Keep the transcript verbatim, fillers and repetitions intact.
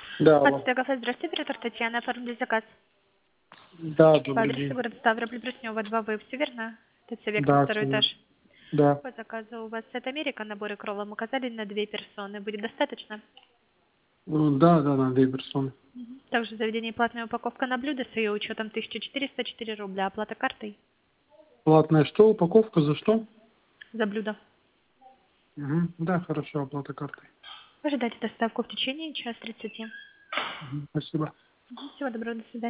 Да, алло. Подстегов, здравствуйте, оператор Татьяна, оформили заказ. Да, По добрый адресу день. города Ставрополь, Брюснева, два В, все верно? ТЦ «Вектор», Да, второй все. этаж. Да. По заказу у вас это Америка, наборы кролом указали на две персоны. Будет достаточно? Ну, Да, да, на две персоны. Мгм. Также в заведении платная упаковка на блюдо с ее учетом тысяча четыреста четыре рубля. Оплата картой Платная что? Упаковка за что? за блюдо. Угу. Да, хорошо, оплата картой. Ожидайте доставку в течение час тридцати. Мгм. Спасибо. Мгм. Всего доброго, до свидания.